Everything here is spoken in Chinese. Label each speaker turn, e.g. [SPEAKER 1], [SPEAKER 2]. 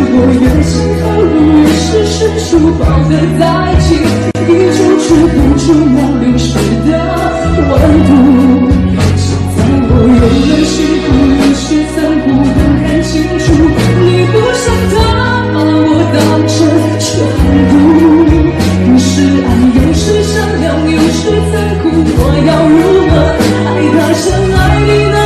[SPEAKER 1] 我越心痛，越是失处，抱得在一起，一触触碰触那淋湿的温度。现在我有了幸福，有些残酷，更看清楚，你不像他把我当成全部。你是爱，又是善良，又是残酷，我要如何爱他像爱你呢？